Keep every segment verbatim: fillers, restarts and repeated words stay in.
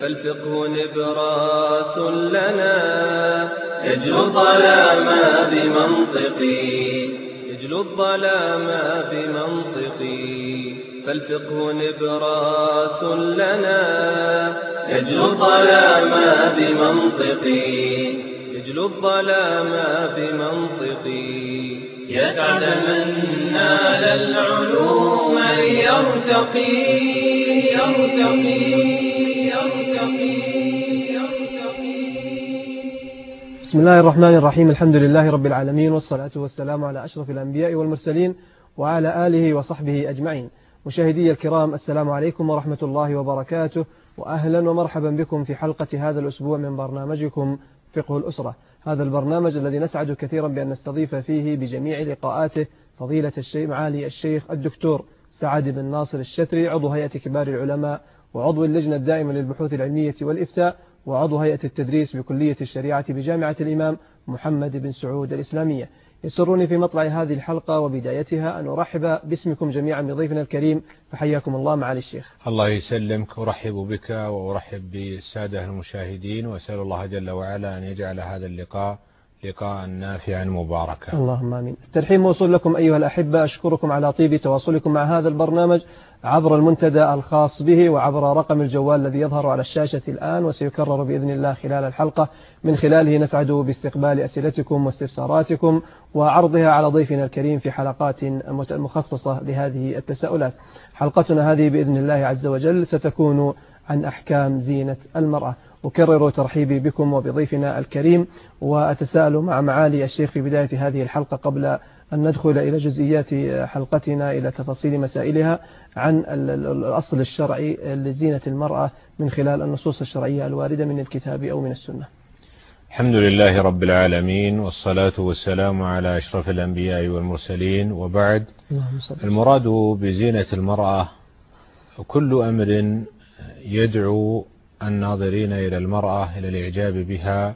فالفقه نبراس لنا يجلو الظلام بمنطقي يجلو الظلام بمنطقي فالفقه نبراس لنا يجلو الظلام بمنطقي يجلو الظلام بمنطقي يسعد من نال العلوم يرتقي يرتقي بسم الله الرحمن الرحيم. الحمد لله رب العالمين، والصلاة والسلام على أشرف الأنبياء والمرسلين وعلى آله وصحبه أجمعين. مشاهدي الكرام، السلام عليكم ورحمة الله وبركاته، وأهلا ومرحبا بكم في حلقة هذا الأسبوع من برنامجكم فقه الأسرة. هذا البرنامج الذي نسعد كثيرا بأن نستضيف فيه بجميع لقاءاته فضيلة الشيخ معالي الشيخ الدكتور سعد بن ناصر الشتري، عضو هيئة كبار العلماء وعضو اللجنة الدائمة للبحوث العلمية والإفتاء وعضو هيئة التدريس بكلية الشريعة بجامعة الإمام محمد بن سعود الإسلامية. يسرني في مطلع هذه الحلقة وبدايتها أن أرحب باسمكم جميعا بضيفنا الكريم، فحياكم الله معالي الشيخ. الله يسلمك، أرحب بك وأرحب بالسادة المشاهدين، وأسأل الله جل وعلا أن يجعل هذا اللقاء لقاء نافعا مباركا. اللهم آمين. الترحيب موصول لكم أيها الأحبة، أشكركم على طيب تواصلكم مع هذا البرنامج عبر المنتدى الخاص به وعبر رقم الجوال الذي يظهر على الشاشة الآن وسيكرر بإذن الله خلال الحلقة. من خلاله نسعد باستقبال أسئلتكم واستفساراتكم وعرضها على ضيفنا الكريم في حلقات مخصصة لهذه التساؤلات. حلقتنا هذه بإذن الله عز وجل ستكون عن أحكام زينة المرأة. أكرر ترحيبي بكم وبضيفنا الكريم، وأتساءل مع معالي الشيخ في بداية هذه الحلقة قبل أن ندخل إلى جزئيات حلقتنا إلى تفاصيل مسائلها عن الأصل الشرعي لزينة المرأة من خلال النصوص الشرعية الواردة من الكتاب أو من السنة. الحمد لله رب العالمين، والصلاة والسلام على أشرف الأنبياء والمرسلين، وبعد. المراد بزينة المرأة كل أمر يدعو الناظرين إلى المرأة إلى الإعجاب بها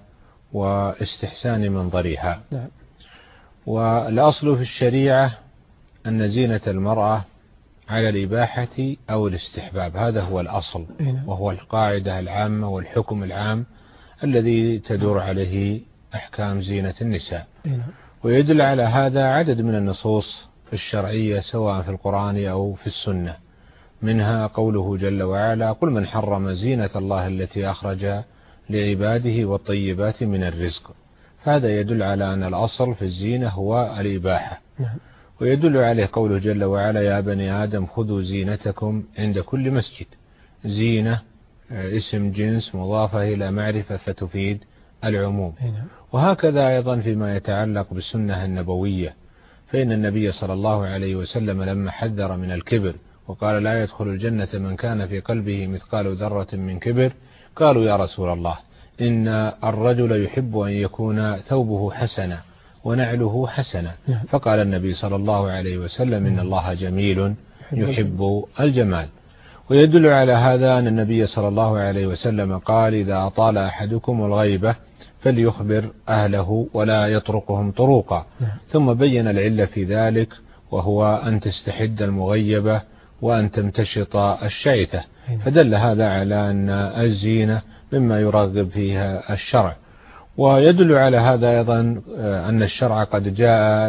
واستحسان منظرها. نعم. والأصل في الشريعة أن زينة المرأة على الإباحة أو الاستحباب، هذا هو الأصل، وهو القاعدة العامة والحكم العام الذي تدور عليه أحكام زينة النساء. ويدل على هذا عدد من النصوص الشرعية سواء في القرآن أو في السنة، منها قوله جل وعلا: قل من حرم زينة الله التي أخرج لعباده والطيبات من الرزق. هذا يدل على أن الأصل في الزينة هو الإباحة. ويدل عليه قوله جل وعلا: يا بني آدم خذوا زينتكم عند كل مسجد. زينة اسم جنس مضافة إلى معرفة فتفيد العموم. وهكذا أيضا فيما يتعلق بالسنة النبوية، فإن النبي صلى الله عليه وسلم لما حذر من الكبر وقال: لا يدخل الجنة من كان في قلبه مثقال ذرة من كبر، قالوا: يا رسول الله، إن الرجل يحب أن يكون ثوبه حسنا ونعله حسنا. فقال النبي صلى الله عليه وسلم: إن الله جميل يحب الجمال. ويدل على هذا أن النبي صلى الله عليه وسلم قال: إذا أطال أحدكم الغيبة فليخبر أهله ولا يطرقهم طروقا. ثم بين العلة في ذلك، وهو أن تستحد المغيبة وأن تمتشط الشعثة. فدل هذا على أن الزينة مما يرغب فيها الشرع. ويدل على هذا أيضا أن الشرع قد جاء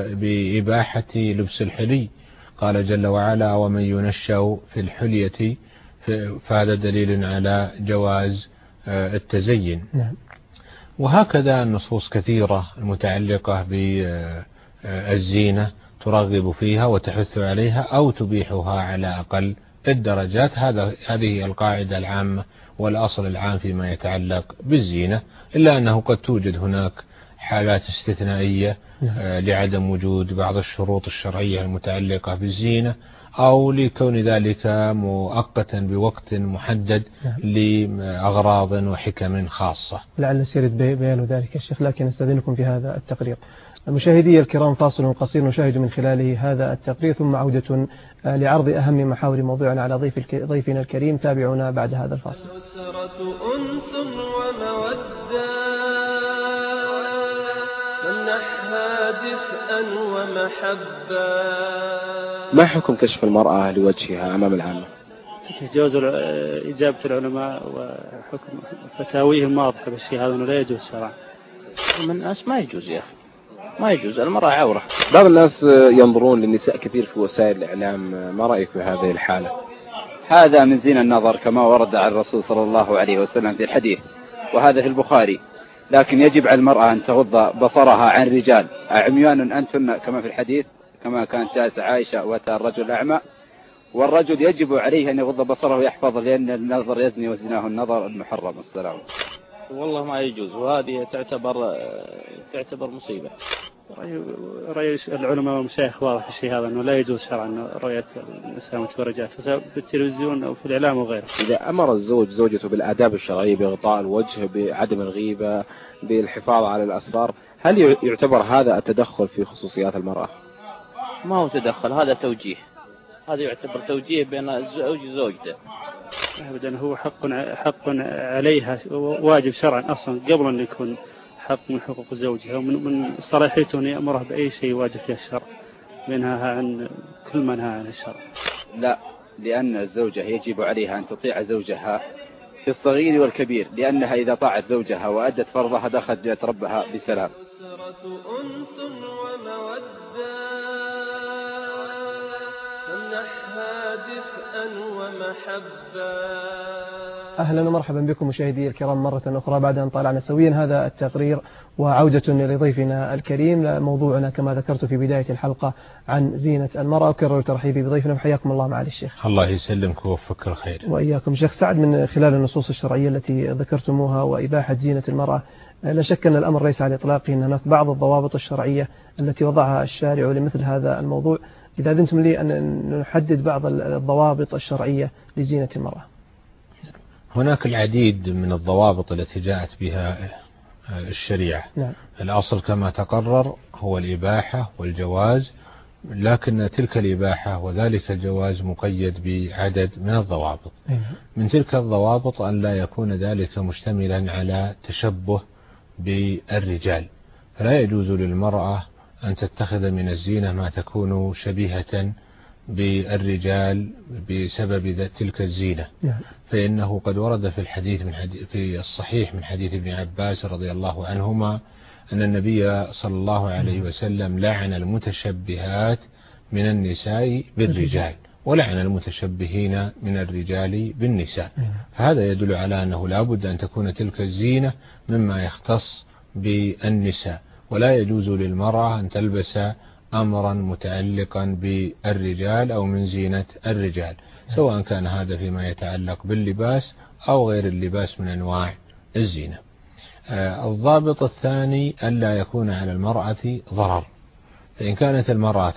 بإباحة لبس الحلي، قال جل وعلا: ومن ينشأ في الحلية، فهذا دليل على جواز التزين. وهكذا النصوص كثيرة المتعلقة بالزينة ترغب فيها وتحث عليها أو تبيحها على أقل الدرجات. هذا هذه القاعدة العامة والأصل العام فيما يتعلق بالزينة، إلا أنه قد توجد هناك حالات استثنائية لعدم وجود بعض الشروط الشرعية المتعلقة بالزينة، أو لكون ذلك مؤقتا بوقت محدد لأغراض وحكم خاصة. لعل سيرد بيان ذلك يا شيخ، لكن استأذنكم في هذا التقرير. مشاهدي الكرام، فاصل قصير نشاهد من خلاله هذا التقرير، ثم عودة لعرض أهم محاور موضوعنا على ضيف ضيفنا الكريم. تابعونا بعد هذا الفاصل. الأسرة أنس ومودة، منحها دفئا ومحبة. ما حكم كشف المرأة لوجهها أمام العامة؟ يجوز إجابة العلماء وحكم فتاويهم واضحة بالشيء هذا أنه لا يجوز شرعا. من الناس ما يجوز يا أخي، ما يجوز، المرأة عورة. بعض الناس ينظرون للنساء كثير في وسائل الإعلام، ما رأيك في هذه الحالة؟ هذا من زين النظر كما ورد عن الرسول صلى الله عليه وسلم في الحديث، وهذا في البخاري. لكن يجب على المرأة أن تغض بصرها عن الرجال. عميان أنتن كما في الحديث، كما كانت جالسة عائشة وأتى الرجل أعمى، والرجل يجب عليه أن يغض بصره ويحفظ، لأن النظر يزني وزناه النظر المحرم. السلام. والله ما يجوز، وهذه تعتبر تعتبر مصيبة. رأي العلماء والمشايخ واضح في الشيء هذا أنه لا يجوز شرعا رؤية النساء متبرجات بالتلفزيون أو في الإعلام وغيره. إذا أمر الزوج زوجته بالآداب الشرعية بغطاء الوجه، بعدم الغيبة، بالحفاظ على الأسرار، هل يعتبر هذا التدخل في خصوصيات المرأة؟ ما هو تدخل، هذا توجيه، هذا يعتبر توجيه بين الزوج وزوجته. أبدا، هو حق حق عليها واجب شرعا أصلا قبل أن يكون حق من حقوق زوجها، ومن من صلاحيته أن يأمره بأي شيء واجب فيه الشرع، منها عن كل ما نهى عن الشرع. لا، لأن الزوجة يجب عليها أن تطيع زوجها في الصغير والكبير، لأنها إذا طاعت زوجها وأدت فرضها دخلت جهة ربها بسلام. أنس ومودة تمنحها دفئا ومحبة. أهلا ومرحبا بكم مشاهدي الكرام مرة أخرى بعد أن طالعنا سويا هذا التقرير، وعودة لضيفنا الكريم. موضوعنا كما ذكرت في بداية الحلقة عن زينة المرأة. أكرر ترحيبي بضيفنا، وحياكم الله معالي الشيخ. الله يسلمك ويوفقك الخير. وإياكم شيخ سعد. من خلال النصوص الشرعية التي ذكرتموها وإباحة زينة المرأة، لا شك أن الأمر ليس على إطلاقه، أن هناك بعض الضوابط الشرعية التي وضعها الشارع لمثل هذا الموضوع. إذا أذنتم لي أن نحدد بعض الضوابط الشرعية لزينة المرأة. هناك العديد من الضوابط التي جاءت بها الشريعة. نعم. الأصل كما تقرر هو الإباحة والجواز، لكن تلك الإباحة وذلك الجواز مقيد بعدد من الضوابط. من تلك الضوابط أن لا يكون ذلك مشتملا على تشبه بالرجال، فلا يجوز للمرأة أن تتخذ من الزينة ما تكون شبيهة بالرجال بسبب تلك الزينة. نعم. فإنه قد ورد في الحديث من حديث في الصحيح من حديث ابن عباس رضي الله عنهما أن النبي صلى الله عليه وسلم لعن المتشبهات من النساء بالرجال، ولعن المتشبهين من الرجال بالنساء. هذا يدل على أنه لا بد أن تكون تلك الزينة مما يختص بالنساء، ولا يجوز للمرأة أن تلبس أمرا متعلقا بالرجال أو من زينة الرجال، سواء كان هذا فيما يتعلق باللباس أو غير اللباس من أنواع الزينة. آه الضابط الثاني ألا يكون على المرأة ضرر، فإن كانت المرأة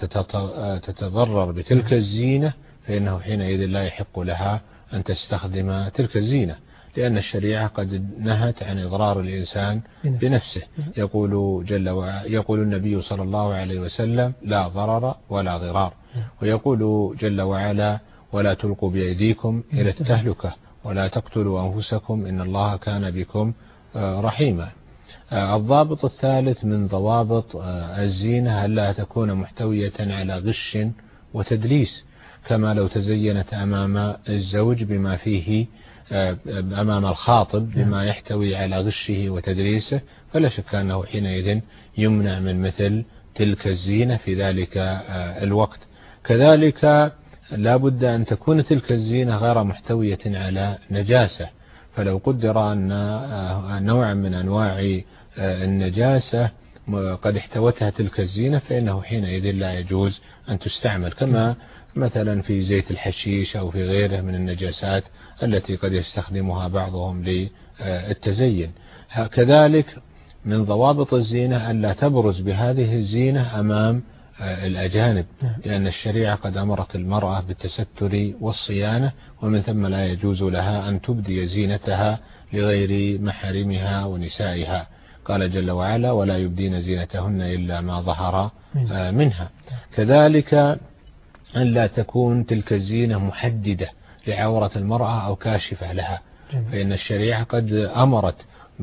تتضرر بتلك الزينة فإنه حينئذ لا يحق لها أن تستخدم تلك الزينة، لأن الشريعة قد نهت عن إضرار الإنسان بنفسه. يقول جل وعلا، يقول النبي صلى الله عليه وسلم: لا ضرر ولا ضرار. ويقول جل وعلا: ولا تلقوا بأيديكم إلى التهلكة ولا تقتلوا أنفسكم إن الله كان بكم رحيما. الضابط الثالث من ضوابط الزينة ألا تكون محتوية على غش وتدليس، كما لو تزينت أمام الزوج بما فيه أمام الخاطب بما يحتوي على غشه وتدليسه، فلا شك أنه حينئذ يمنع من مثل تلك الزينة في ذلك الوقت. كذلك لا بد أن تكون تلك الزينة غير محتوية على نجاسة، فلو قدر أن نوعا من أنواع النجاسة قد احتوتها تلك الزينة فإنه حينئذ لا يجوز أن تستعمل، كما مثلا في زيت الحشيش أو في غيره من النجاسات التي قد يستخدمها بعضهم للتزين. كذلك من ضوابط الزينة ألا تبرز بهذه الزينة أمام الأجانب، لأن الشريعة قد أمرت المرأة بالتستر والصيانة، ومن ثم لا يجوز لها أن تبدي زينتها لغير محارمها ونسائها. قال جل وعلا: ولا يبدين زينتهن إلا ما ظهر منها. كذلك أن لا تكون تلك الزينة محددة لعورة المرأة أو كاشفة لها، فإن الشريعة قد أمرت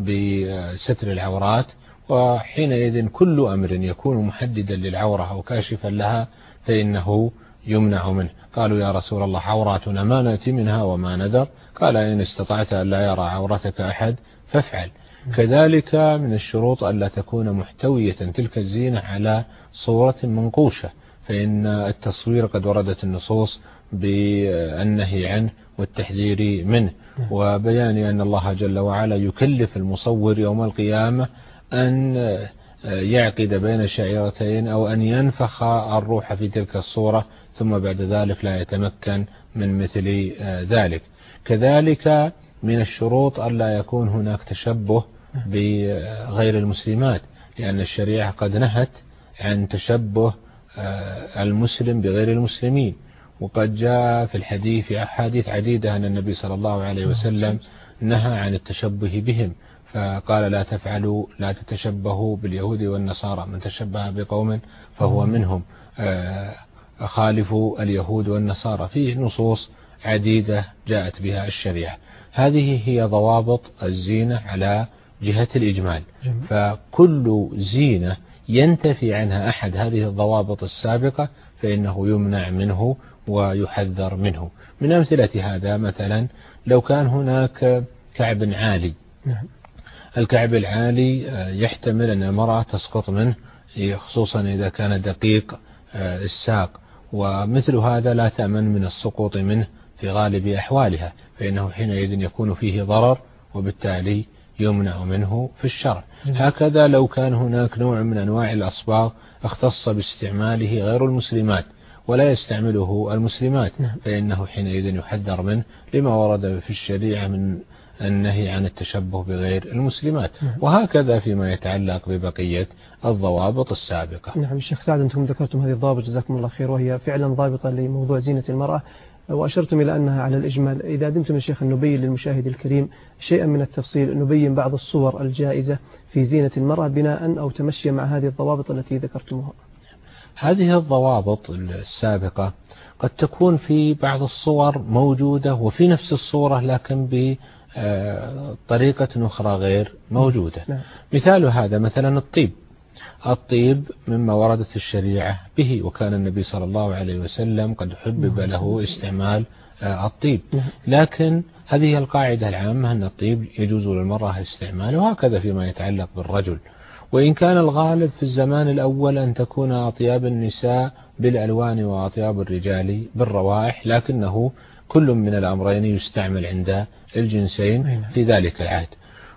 بستر العورات، وحينئذ كل أمر يكون محددا للعورة أو كاشفا لها فإنه يمنع منه. قالوا يا رسول الله عوراتنا ما نأتي منها وما ندر، قال إن استطعت أن لا يرى عورتك أحد فافعل. كذلك من الشروط ألا تكون محتوية تلك الزينة على صورة منقوشة، فإن التصوير قد وردت النصوص بالنهي عنه والتحذير منه، وبيان أن الله جل وعلا يكلف المصور يوم القيامة أن يعقد بين شعيرتين أو أن ينفخ الروح في تلك الصورة ثم بعد ذلك لا يتمكن من مثل ذلك. كذلك من الشروط ألا يكون هناك تشبه بغير المسلمات، لأن الشريعة قد نهت عن تشبه المسلم بغير المسلمين، وقد جاء في الحديث في أحاديث عديدة أن النبي صلى الله عليه وسلم نهى عن التشبه بهم، فقال لا تفعلوا لا تتشبهوا باليهود والنصارى، من تشبه بقوم فهو منهم، خالفوا اليهود والنصارى. فيه نصوص عديدة جاءت بها الشريعة. هذه هي ضوابط الزينة على جهة الإجمال، فكل زينة ينتفي عنها أحد هذه الضوابط السابقة فإنه يمنع منه ويحذر منه. من أمثلة هذا مثلا لو كان هناك كعب عالي، الكعب العالي يحتمل أن المرأة تسقط منه، خصوصا إذا كان دقيق الساق، ومثل هذا لا تأمن من السقوط منه في غالب أحوالها، فإنه حينئذ يكون فيه ضرر وبالتالي يمنع منه في الشرع. هكذا لو كان هناك نوع من أنواع الأصباغ اختص باستعماله غير المسلمات ولا يستعمله المسلمات، فإنه حينئذ يحذر منه لما ورد في الشريعة من النهي عن التشبه بغير المسلمات. وهكذا فيما يتعلق ببقية الضوابط السابقة. نعم الشيخ سعد، أنتم ذكرتم هذه الضوابط جزاكم الله خير، وهي فعلا ضابطة لموضوع زينة المرأة، وأشرتم إلى أنها على الإجمال. إذا دمتم يا شيخ أن نبين للمشاهد الكريم شيئا من التفصيل، نبين بعض الصور الجائزة في زينة المرأة بناء أو تمشي مع هذه الضوابط التي ذكرتموها. هذه الضوابط السابقة قد تكون في بعض الصور موجودة وفي نفس الصورة لكن بطريقة أخرى غير موجودة. نعم. مثال هذا مثلا الطيب. الطيب مما وردت الشريعة به، وكان النبي صلى الله عليه وسلم قد حبب له استعمال الطيب، لكن هذه القاعدة العامة أن الطيب يجوز للمرأة استعماله، وهكذا فيما يتعلق بالرجل. وإن كان الغالب في الزمان الأول أن تكون أطياب النساء بالألوان وأطياب الرجال بالروائح، لكنه كل من الأمرين يستعمل عند الجنسين في ذلك العهد.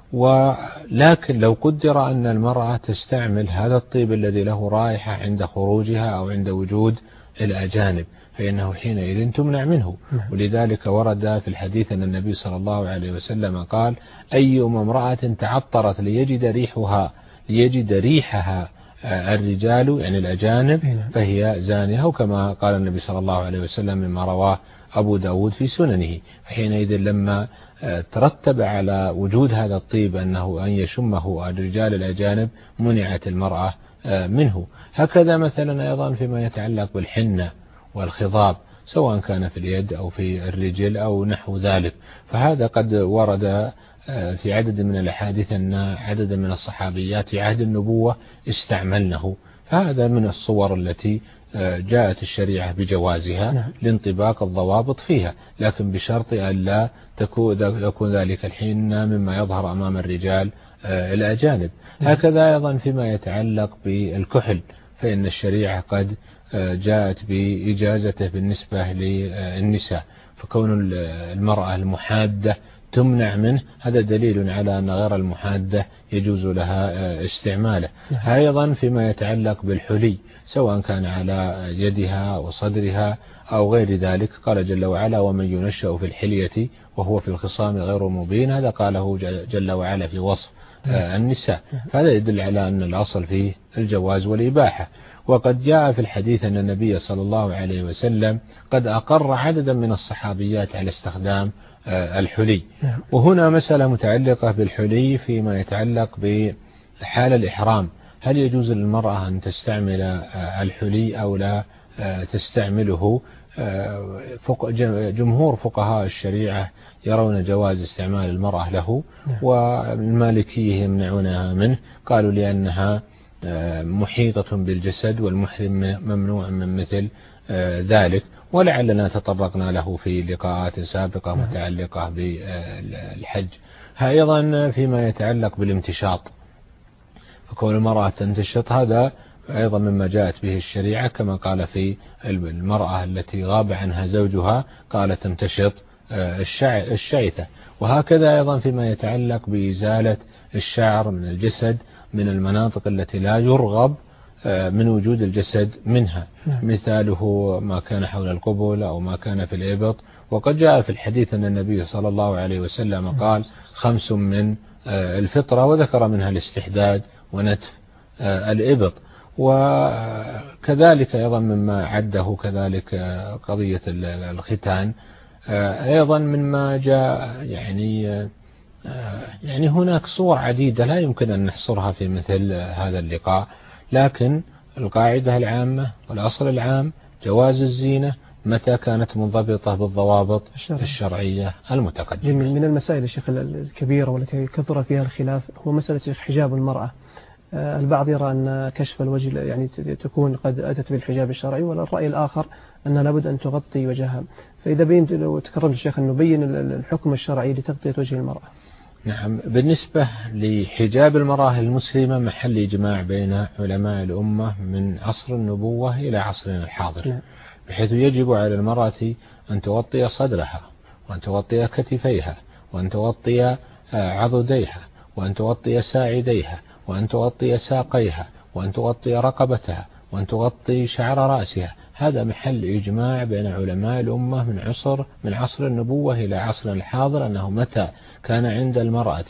ولكن لو قدر أن المرأة تستعمل هذا الطيب الذي له رائحة عند خروجها أو عند وجود الأجانب فإنه حينئذ تمنع منه. ولذلك ورد في الحديث أن النبي صلى الله عليه وسلم قال أيما امرأة تعطرت ليجد ريحها ليجد ريحها الرجال يعني الأجانب فهي زانية، وكما قال النبي صلى الله عليه وسلم مما رواه أبو داود في سننه. فحينئذ لما ترتب على وجود هذا الطيب أنه أن يشمه الرجال الأجانب منعت المرأة منه. هكذا مثلا أيضا فيما يتعلق بالحنة والخضاب سواء كان في اليد أو في الرجل أو نحو ذلك، فهذا قد ورد في عدد من الأحاديث أن عدد من الصحابيات في عهد النبوة استعملنه. هذا من الصور التي جاءت الشريعة بجوازها لانطباق الضوابط فيها، لكن بشرط أن لا تكون ذلك الحين مما يظهر أمام الرجال الأجانب. هكذا أيضا فيما يتعلق بالكحل فإن الشريعة قد جاءت بإجازته بالنسبة للنساء، فكون المرأة المحادة تمنع منه هذا دليل على أن غير المحادة يجوز لها استعماله. أيضا فيما يتعلق بالحلي سواء كان على يدها وصدرها أو غير ذلك، قال جل وعلا ومن ينشأ في الحلية وهو في الخصام غير مبين، هذا قاله جل وعلا في وصف النساء، فهذا يدل على أن الأصل فيه الجواز والإباحة. وقد جاء في الحديث أن النبي صلى الله عليه وسلم قد أقر عددا من الصحابيات على استخدام الحلي. وهنا مسألة متعلقة بالحلي فيما يتعلق بحال الإحرام، هل يجوز للمرأة أن تستعمل الحلي أو لا تستعمله؟ جمهور فقهاء الشريعة يرون جواز استعمال المرأة له، والمالكية يمنعونها منه، قالوا لأنها محيطة بالجسد، والمحرم ممنوع من مثل ذلك، ولعلنا تطرقنا له في لقاءات سابقة متعلقة بالحج. أيضا فيما يتعلق بالامتشاط، فكون المرأة تمتشط هذا أيضا مما جاءت به الشريعة، كما قال في المرأة التي غاب عنها زوجها قالت تمتشط الشعثة. وهكذا أيضا فيما يتعلق بإزالة الشعر من الجسد من المناطق التي لا يرغب من وجود الجسد منها، مثاله ما كان حول القبل أو ما كان في الإبط. وقد جاء في الحديث أن النبي صلى الله عليه وسلم قال خمس من الفطرة، وذكر منها الاستحداد ونتف الإبط. وكذلك أيضا مما عده كذلك قضية الختان، أيضا مما جاء يعني يعني هناك صور عديدة لا يمكن أن نحصرها في مثل هذا اللقاء، لكن القاعدة العامة والأصل العام جواز الزينة متى كانت منضبطة بالضوابط الشرعية, الشرعية المتقدمة. من المسائل الشيخ الكبيرة والتي كثر فيها الخلاف هو مسألة حجاب المرأة. البعض يرى أن كشف الوجه يعني تكون قد أتت بالحجاب الشرعي، والرأي الآخر أن لابد أن تغطي وجهها. فإذا بينت لو تكرمت الشيخ أن نبين الحكم الشرعي لتغطية وجه المرأة. نعم، بالنسبة لحجاب المرأة المسلمة محل إجماع بين علماء الأمة من عصر النبوة إلى عصرنا الحاضر، نعم. بحيث يجب على المرأة أن تغطي صدرها، وأن تغطي كتفيها، وأن تغطي عضديها، وأن تغطي ساعديها، وأن تغطي ساقيها، وأن تغطي رقبتها، وأن تغطي شعر رأسها. هذا محل إجماع بين علماء الأمة من عصر من عصر النبوة إلى عصرنا الحاضر، أنه متى كان عند المرأة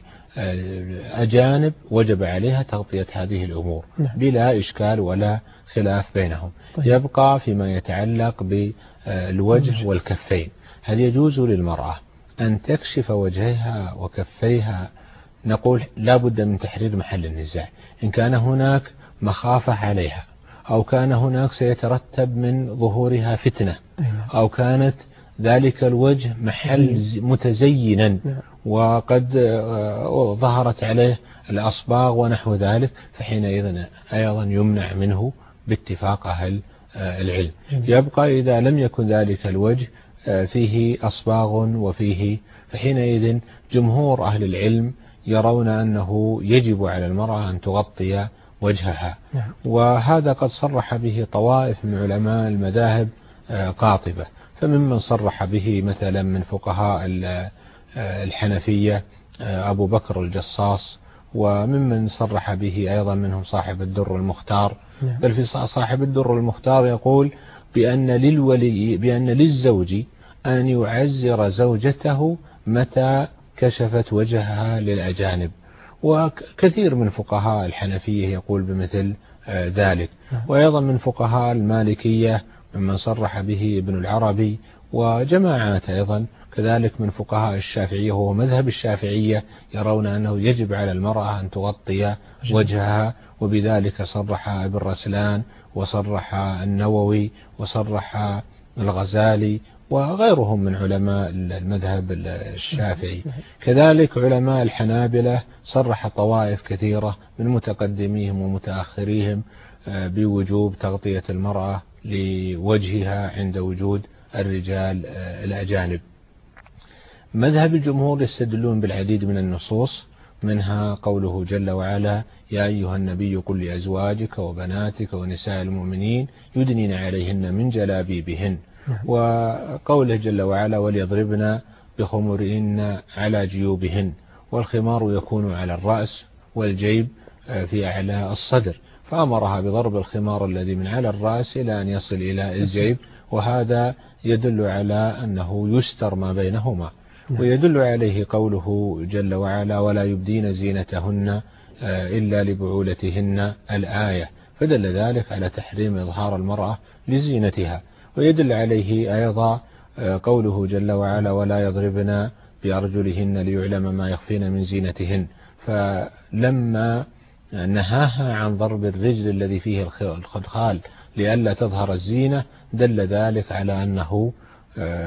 أجانب وجب عليها تغطية هذه الأمور بلا إشكال ولا خلاف بينهم. طيب. يبقى فيما يتعلق بالوجه والكفين، هل يجوز للمرأة أن تكشف وجهها وكفيها؟ نقول لا بد من تحرير محل النزاع. إن كان هناك مخافة عليها، أو كان هناك سيترتب من ظهورها فتنة، أو كانت ذلك الوجه محل متزينا وقد ظهرت عليه الأصباغ ونحو ذلك، فحينئذ أيضا يمنع منه باتفاق أهل العلم. يبقى إذا لم يكن ذلك الوجه فيه أصباغ وفيه، فحينئذ جمهور أهل العلم يرون أنه يجب على المرأة أن تغطي وجهها. وهذا قد صرح به طوائف من علماء المذاهب قاطبة. فممن صرح به مثلا من فقهاء الحنفية أبو بكر الجصاص، وممن صرح به أيضا منهم صاحب الدر المختار. بل في صاحب الدر المختار يقول بأن للولي بأن للزوج أن يعزر زوجته متى كشفت وجهها للأجانب. وكثير من فقهاء الحنفية يقول بمثل ذلك. وأيضا من فقهاء المالكية ممن صرح به ابن العربي، وجماعات أيضا كذلك من فقهاء الشافعية، وهو مذهب الشافعية، يرون أنه يجب على المرأة أن تغطي وجهها. وبذلك صرح ابن رسلان، وصرح النووي، وصرح الغزالي، وغيرهم من علماء المذهب الشافعي. كذلك علماء الحنابلة صرح طوائف كثيرة من متقدميهم ومتأخريهم بوجوب تغطية المرأة لوجهها عند وجود الرجال الأجانب. مذهب الجمهور يستدلون بالعديد من النصوص، منها قوله جل وعلا: يا أيها النبي قل لأزواجك وبناتك ونساء المؤمنين يدنين عليهن من جلابيبهن، وقوله جل وعلا: وليضربن بخمرهن على جيوبهن، والخمار يكون على الرأس والجيب في أعلى الصدر، فأمرها بضرب الخمار الذي من على الرأس إلى أن يصل إلى الجيب، وهذا يدل على أنه يستر ما بينهما. ويدل عليه قوله جل وعلا: ولا يبدين زينتهن إلا لبعولتهن الآية، فدل ذلك على تحريم إظهار المرأة لزينتها. ويدل عليه أيضا قوله جل وعلا: ولا يضربن بأرجلهن ليعلم ما يخفين من زينتهن، فلما نهاها عن ضرب الرجل الذي فيه الخدخال لئلا تظهر الزينة، دل ذلك على أنه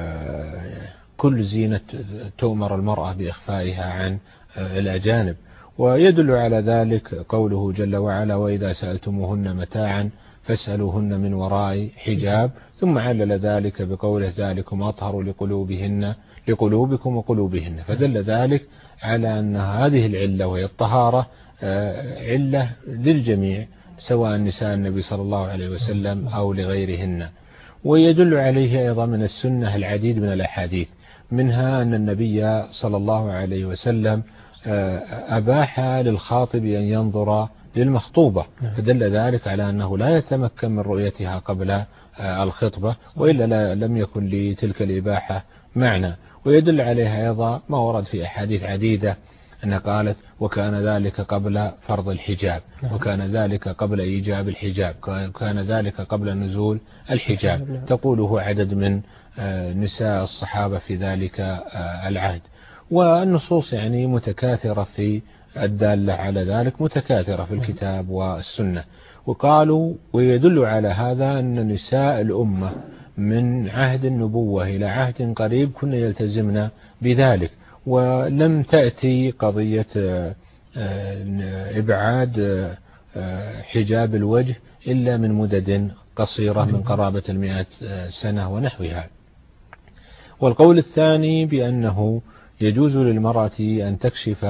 كل زينة تؤمر المرأة بإخفائها عن الأجانب. ويدل على ذلك قوله جل وعلا وإذا سألتموهن متاعا فاسألوهن من وراء حجاب، ثم علل ذلك بقوله ذلكم أطهر لقلوبهن لقلوبكم وقلوبهن، فدل ذلك على أن هذه العلة وهي الطهارة علة للجميع سواء نساء النبي صلى الله عليه وسلم أو لغيرهن. ويدل عليه أيضا من السنة العديد من الأحاديث، منها أن النبي صلى الله عليه وسلم أباح للخاطب أن ينظر للمخطوبة، فدل ذلك على أنه لا يتمكن من رؤيتها قبل الخطبة، وإلا لم يكن لتلك الإباحة معنى. ويدل عليها أيضا ما ورد في أحاديث عديدة أن قالت وكان ذلك قبل فرض الحجاب، وكان ذلك قبل إيجاب الحجاب، وكان ذلك قبل نزول الحجاب، تقوله عدد من نساء الصحابة في ذلك العهد. والنصوص يعني متكاثرة في الدالة على ذلك، متكاثرة في الكتاب والسنة. وقالوا ويدل على هذا أن نساء الأمة من عهد النبوة إلى عهد قريب كن يلتزمن بذلك، ولم تأتي قضية إبعاد حجاب الوجه إلا من مدد قصيرة من قرابة المئة سنة ونحوها. والقول الثاني بأنه يجوز للمرأة أن تكشف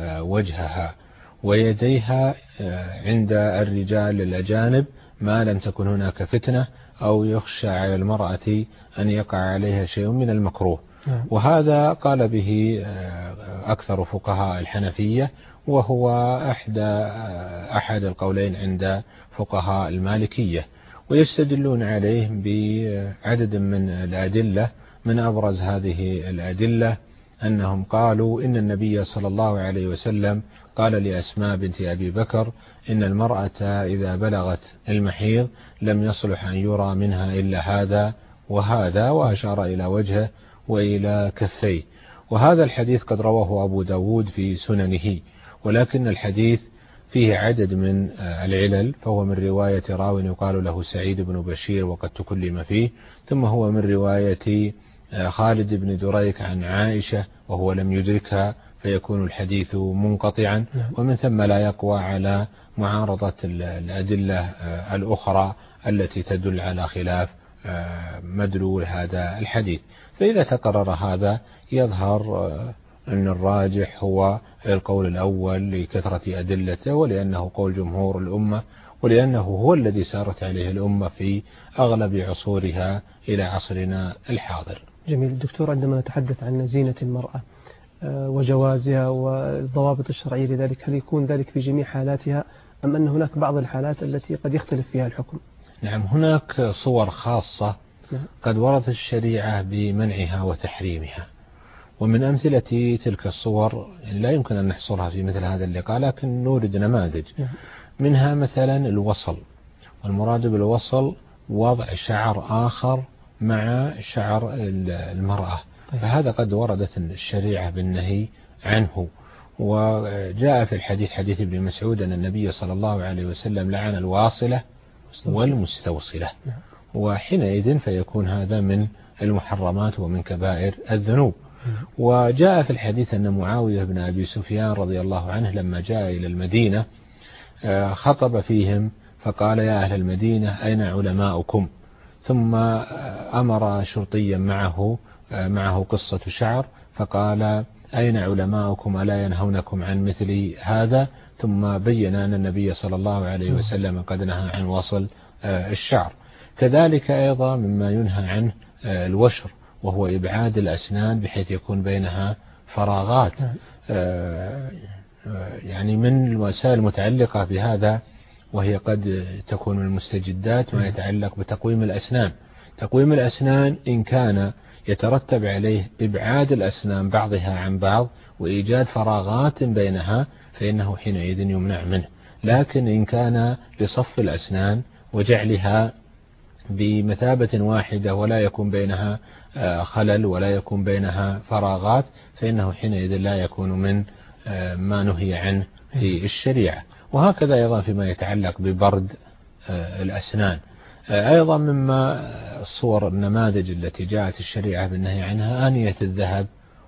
وجهها ويديها عند الرجال الأجانب ما لم تكن هناك فتنة أو يخشى على المرأة أن يقع عليها شيء من المكروه، وهذا قال به أكثر فقهاء الحنفية، وهو أحد أحد القولين عند فقهاء المالكية. ويستدلون عليه بعدد من الأدلة، من أبرز هذه الأدلة أنهم قالوا إن النبي صلى الله عليه وسلم قال لأسماء بنت أبي بكر إن المرأة إذا بلغت المحيض لم يصلح أن يرى منها إلا هذا وهذا، وأشار إلى وجهه وإلى كفيه. وهذا الحديث قد رواه أبو داود في سننه، ولكن الحديث فيه عدد من العلل، فهو من رواية راو يقال له سعيد بن بشير وقد تكلم فيه، ثم هو من رواية خالد بن دريك عن عائشة وهو لم يدركها فيكون الحديث منقطعا، ومن ثم لا يقوى على معارضة الأدلة الأخرى التي تدل على خلاف مدلول هذا الحديث. فإذا تقرر هذا يظهر أن الراجح هو القول الأول لكثرة أدلته، ولأنه قول جمهور الأمة، ولأنه هو الذي سارت عليه الأمة في أغلب عصورها إلى عصرنا الحاضر. جميل. الدكتور، عندما نتحدث عن زينة المرأة وجوازها والضوابط الشرعية لذلك، هل يكون ذلك في جميع حالاتها أم أن هناك بعض الحالات التي قد يختلف فيها الحكم؟ نعم، هناك صور خاصة قد وردت الشريعة بمنعها وتحريمها، ومن أمثلة تلك الصور لا يمكن أن نحصرها في مثل هذا اللقاء، لكن نورد نماذج منها. مثلا الوصل، والمراد بالوصل وضع شعر آخر مع شعر المرأة، فهذا قد وردت الشريعة بالنهي عنه. وجاء في الحديث حديث ابن مسعود أن النبي صلى الله عليه وسلم لعن الواصلة والمستوصلة، وحينئذ فيكون هذا من المحرمات ومن كبائر الذنوب. وجاء في الحديث أن معاوية بن أبي سفيان رضي الله عنه لما جاء إلى المدينة خطب فيهم فقال يا أهل المدينة أين علماؤكم؟ ثم أمر شرطيا معه معه قصة شعر فقال أين علماؤكم ألا ينهونكم عن مثل هذا؟ ثم بين أن النبي صلى الله عليه وسلم قد نهى عن وصل الشعر. كذلك أيضا مما ينهى عنه الوشر، وهو إبعاد الأسنان بحيث يكون بينها فراغات. يعني من الوسائل المتعلقة بهذا، وهي قد تكون من المستجدات ما يتعلق بتقويم الأسنان. تقويم الأسنان إن كان يترتب عليه إبعاد الأسنان بعضها عن بعض وإيجاد فراغات بينها فإنه حينئذ يمنع منه، لكن إن كان لصف الأسنان وجعلها بمثابة واحدة ولا يكون بينها خلل ولا يكون بينها فراغات فإنه حينئذ لا يكون من ما نهي عنه في الشريعة. وهكذا أيضا فيما يتعلق ببرد الأسنان. أيضا مما الصور النماذج التي جاءت الشريعة بالنهي عنها آنية الذهب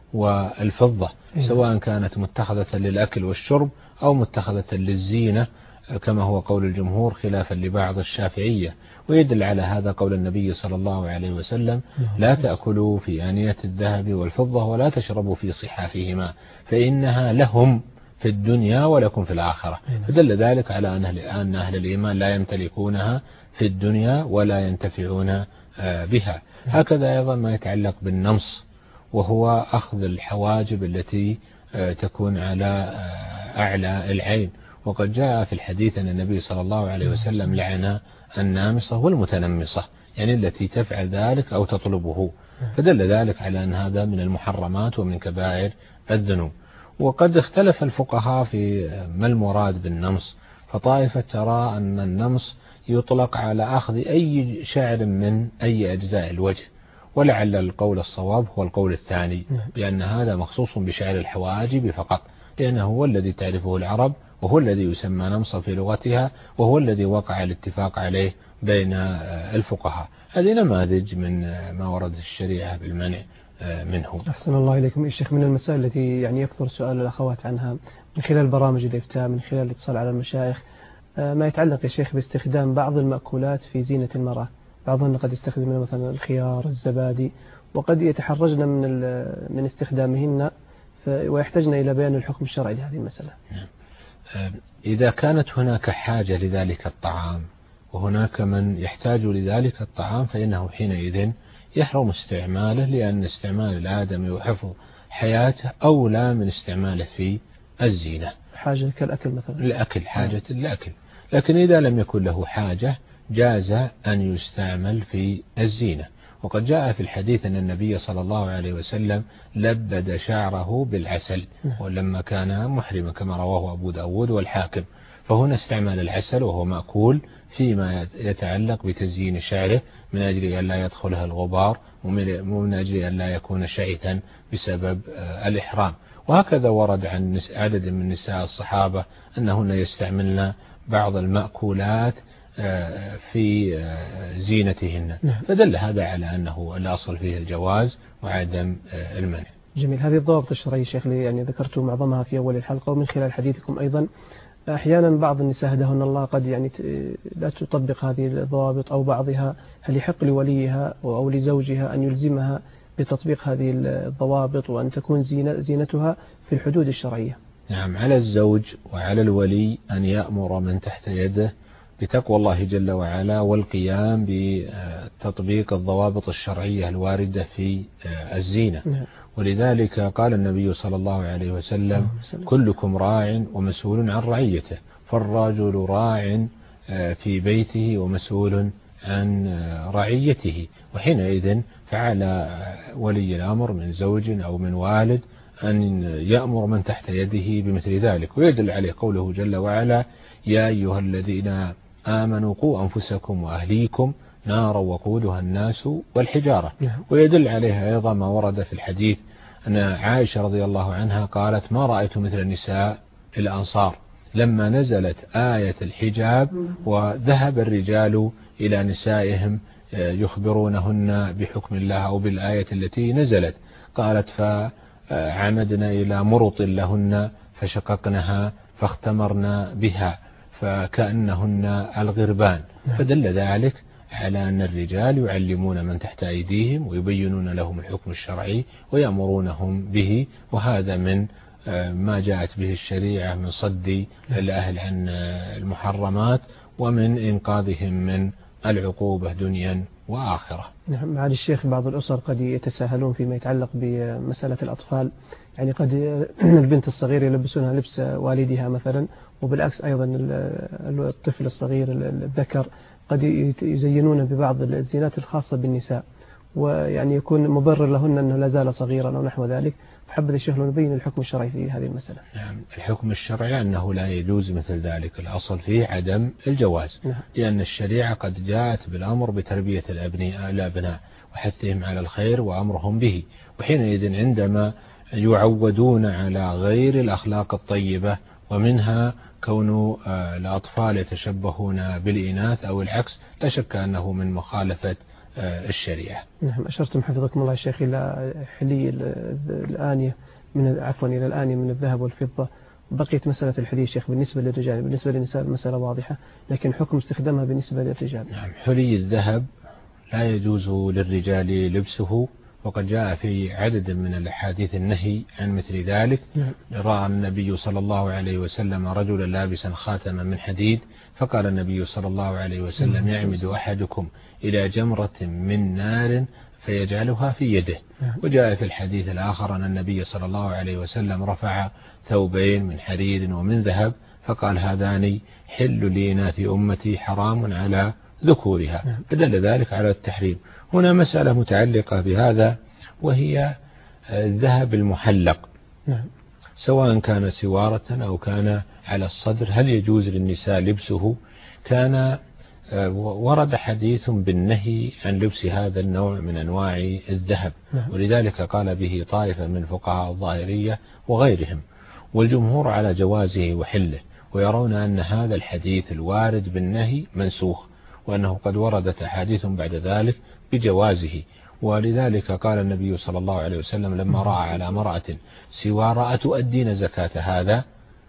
والفضة، سواء كانت متخذة للأكل والشرب أو متخذة للزينة كما هو قول الجمهور خلافا لبعض الشافعية. ويدل على هذا قول النبي صلى الله عليه وسلم: لا تأكلوا في آنية الذهب والفضة ولا تشربوا في صحافهما فإنها لهم في الدنيا ولكم في الآخرة. فدل ذلك على أن أهل الإيمان لا يمتلكونها في الدنيا ولا ينتفعون بها. هكذا أيضا ما يتعلق بالنمص، وهو أخذ الحواجب التي تكون على أعلى العين. وقد جاء في الحديث أن النبي صلى الله عليه وسلم لعن النامصة والمتنمصة، يعني التي تفعل ذلك أو تطلبه، فدل ذلك على أن هذا من المحرمات ومن كبائر الذنوب. وقد اختلف الفقهاء في ما المراد بالنمص، فطائفة ترى أن النمص يطلق على أخذ أي شعر من أي أجزاء الوجه، ولعل القول الصواب هو القول الثاني، بأن هذا مخصوص بشعر الحواجب فقط، لأنه هو الذي تعرفه العرب، وهو الذي يسمى نمصا في لغتها، وهو الذي وقع الاتفاق عليه بين الفقهاء. هذه نماذج من ما ورد الشريعة بالمنع منه. أحسن الله إليكم يا شيخ. من المسائل التي يعني يكثر سؤال الأخوات عنها من خلال برامج الإفتاء، من خلال الاتصال على المشايخ، ما يتعلق يا شيخ باستخدام بعض المأكولات في زينة المرأة. بعضهن قد يستخدمون مثلا الخيار، الزبادي، وقد يتحرجن من من استخدامهن ويحتاجن إلى بيان الحكم الشرعي لهذه المسألة. إذا كانت هناك حاجة لذلك الطعام وهناك من يحتاج لذلك الطعام فإنه حينئذ يحرم استعماله، لأن استعمال الآدمي وحفظ حياته أولى من استعماله في الزينة. حاجة كالأكل مثلا، الأكل حاجة الأكل. لكن إذا لم يكن له حاجة جاز أن يستعمل في الزينة. وقد جاء في الحديث أن النبي صلى الله عليه وسلم لبد شعره بالعسل ولما كان محرما، كما رواه أبو داود والحاكم. فهنا استعمال العسل وهو مأكول فيما يتعلق بتزيين شعره، من أجل أن لا يدخلها الغبار ومن أجل أن لا يكون شعثا بسبب الإحرام. وهكذا ورد عن عدد من نساء الصحابة أنهن يستعملن بعض المأكولات في زينتهن، فدل هذا على أنه الأصل فيه الجواز وعدم المنع. جميل. هذه الضوابط الشرعية شيخ يعني ذكرت معظمها في أول الحلقة، ومن خلال حديثكم أيضا أحيانا بعض النساء هداهن الله قد يعني لا تطبق هذه الضوابط أو بعضها، هل يحق لوليها أو لزوجها أن يلزمها بتطبيق هذه الضوابط وأن تكون زينتها في الحدود الشرعية؟ نعم، على الزوج وعلى الولي أن يأمر من تحت يده بتقوى الله جل وعلا والقيام بتطبيق الضوابط الشرعية الواردة في الزينة. ولذلك قال النبي صلى الله عليه وسلم: كلكم راع ومسؤول عن رعيته، فالرجل راع في بيته ومسؤول عن رعيته. وحينئذ فعلى ولي الأمر من زوج أو من والد أن يأمر من تحت يده بمثل ذلك. ويدل عليه قوله جل وعلا: يا أيها الذين آمنوا قوا أنفسكم وأهليكم نارا وقودها الناس والحجارة. ويدل عليها أيضا ما ورد في الحديث أن عائشة رضي الله عنها قالت: ما رأيت مثل النساء الأنصار لما نزلت آية الحجاب وذهب الرجال إلى نسائهم يخبرونهن بحكم الله أو بالآية التي نزلت. قالت: فعمدنا إلى مرط لهن فشققنها فاختمرنا بها فكأنهن الغربان. فدل ذلك على أن الرجال يعلمون من تحت أيديهم ويبينون لهم الحكم الشرعي ويأمرونهم به، وهذا من ما جاءت به الشريعة من صد الأهل عن المحرمات ومن إنقاذهم من العقوبة دنيا وآخرة. نعم. معالي الشيخ، بعض الأسر قد يتساهلون فيما يتعلق بمسألة الأطفال، يعني قد البنت الصغيرة يلبسونها لبس والدها مثلا، وبالعكس أيضا الطفل الصغير الذكر قد يزينون ببعض الزينات الخاصة بالنساء، ويعني يكون مبرر لهن أنه لا زال صغيرا أو نحو ذلك. فحبذ الشيخ نبين الحكم الشرعي في هذه المسألة. نعم، الحكم الشرعي أنه لا يجوز مثل ذلك، الأصل فيه عدم الجواز. نعم. لأن الشريعة قد جاءت بالأمر بتربية الأبناء الأبناء وحثهم على الخير وأمرهم به، وحينئذ عندما يعودون على غير الأخلاق الطيبة، ومنها كون الأطفال يتشبهون بالإناث أو العكس، لا شك أنه من مخالفة الشريعة. نعم. أشرتم حفظكم الله يا شيخ إلى حلي الآنية من عفوا إلى الآنية من الذهب والفضة. بقيت مسألة الحلي شيخ بالنسبة للرجال، بالنسبة للنساء المسألة واضحة، لكن حكم استخدامها بالنسبة للرجال. نعم. حلي الذهب لا يجوز للرجال لبسه، وقد جاء في عدد من الأحاديث النهي عن مثل ذلك. نعم. رأى النبي صلى الله عليه وسلم رجلا لابسا خاتما من حديد، فقال النبي صلى الله عليه وسلم: يعمد أحدكم إلى جمرة من نار فيجعلها في يده. نعم. وجاء في الحديث الآخر أن النبي صلى الله عليه وسلم رفع ثوبين من حرير ومن ذهب فقال: هذان حل لإناث أمتي حرام على ذكورها. نعم. فدل ذلك على التحريم. هنا مسألة متعلقة بهذا، وهي الذهب المحلق. نعم. سواء كان سوارة أو كان على الصدر، هل يجوز للنساء لبسه؟ كان ورد حديث بالنهي عن لبس هذا النوع من أنواع الذهب. نعم. ولذلك قال به طائفة من فقهاء الظاهرية وغيرهم، والجمهور على جوازه وحله، ويرون أن هذا الحديث الوارد بالنهي منسوخ، وأنه قد وردت أحاديث بعد ذلك بجوازه. ولذلك قال النبي صلى الله عليه وسلم لما رأى على امرأة سوار: أتؤدين زكاة هذا؟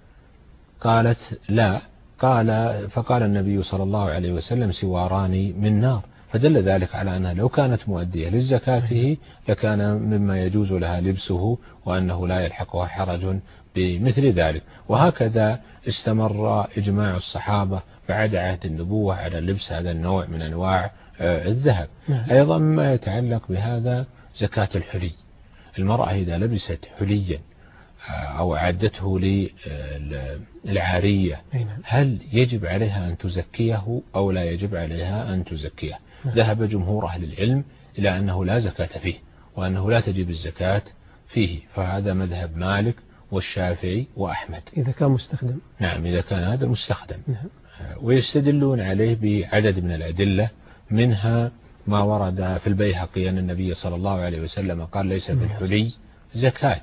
قالت: لا. قال فقال النبي صلى الله عليه وسلم: سواران من نار. فدل ذلك على أنها لو كانت مؤدية للزكاة لكان مما يجوز لها لبسه، وأنه لا يلحقها حرج بمثل ذلك. وهكذا استمر إجماع الصحابة بعد عهد النبوة على لبس هذا النوع من أنواع الذهب. أيضا ما يتعلق بهذا زكاة الحلي. المرأة إذا لبست حليا أو أعدته للعارية، هل يجب عليها أن تزكيه أو لا يجب عليها أن تزكيه؟ ذهب جمهور أهل العلم إلى أنه لا زكاة فيه، وأنه لا تجب الزكاة فيه، فهذا مذهب مالك والشافعي وأحمد إذا كان مستخدم. نعم، إذا كان هذا مستخدم. نعم. ويستدلون عليه بعدد من الأدلة، منها ما ورد في البيهقي أن النبي صلى الله عليه وسلم قال: ليس في الحلي زكاة.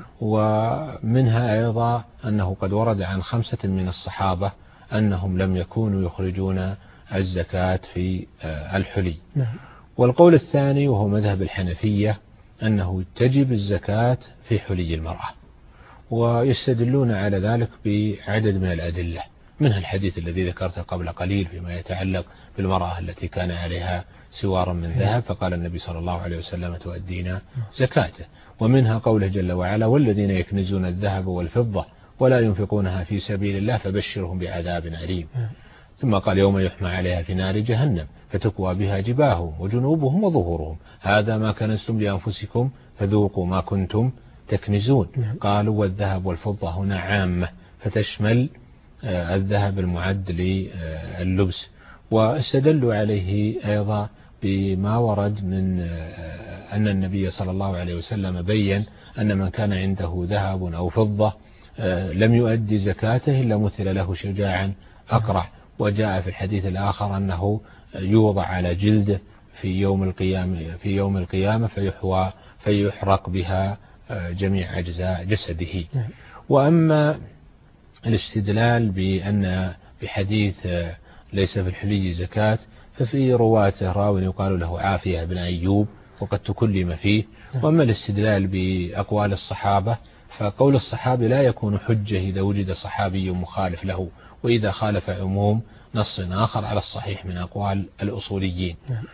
ومنها أيضا أنه قد ورد عن خمسة من الصحابة أنهم لم يكونوا يخرجون الزكاة في الحلي. والقول الثاني وهو مذهب الحنفية أنه تجب الزكاة في حلي المرأة، ويستدلون على ذلك بعدد من الأدلة، منها الحديث الذي ذكرته قبل قليل فيما يتعلق بالمرأة التي كان عليها سوار من ذهب فقال النبي صلى الله عليه وسلم: تؤدين زكاته. ومنها قوله جل وعلا: والذين يكنزون الذهب والفضة ولا ينفقونها في سبيل الله فبشرهم بعذاب أليم. ثم قال: يوم يحمى عليها في نار جهنم فتكوى بها جباههم وجنوبهم وظهورهم هذا ما كنزتم لأنفسكم فذوقوا ما كنتم تكنزون. قالوا: والذهب والفضة هنا عامة فتشمل الذهب المعد لللبس. واستدلوا عليه أيضا بما ورد من أن النبي صلى الله عليه وسلم بين أن من كان عنده ذهب أو فضة لم يؤدي زكاته إلا مثل له شجاعا أقرع. وجاء في الحديث الآخر أنه يوضع على جلده في يوم القيامة في يوم القيامة فيحوى فيحرق بها جميع أجزاء جسده. وأما الاستدلال بأن بحديث ليس في الحلي زكاة ففي رواته راو يقال له عافية بن أيوب وقد تكلم فيه. وأما الاستدلال بأقوال الصحابة فقول الصحابي لا يكون حجة إذا وجد صحابي مخالف له، وإذا خالف عموم نص آخر على الصحيح من أقوال الأصوليين.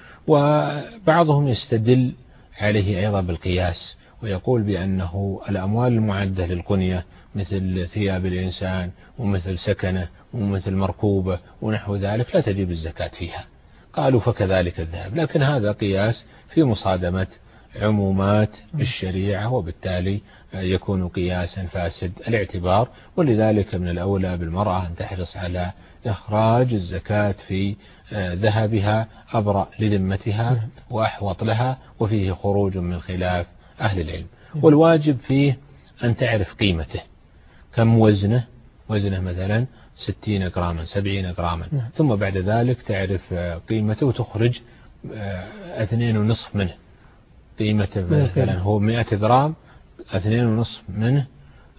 وبعضهم يستدل عليه أيضا بالقياس ويقول بأنه الأموال المعدة للقنية مثل ثياب الإنسان ومثل سكنه ومثل مركوبة ونحو ذلك لا تجب الزكاة فيها. قالوا: فكذلك الذهب. لكن هذا قياس في مصادمة عمومات الشريعة، وبالتالي يكون قياسا فاسد الاعتبار. ولذلك من الأولى بالمرأة أن تحرص على إخراج الزكاة في ذهبها أبرأ لذمتها وأحوط لها، وفيه خروج من خلاف أهل العلم. والواجب فيه أن تعرف قيمته، كم وزنه، وزنه مثلا ستين جراما سبعين جراما، ثم بعد ذلك تعرف قيمته وتخرج اثنين ونصف منه. قيمته مثلا هو مئة جرام، اثنين ونصف منه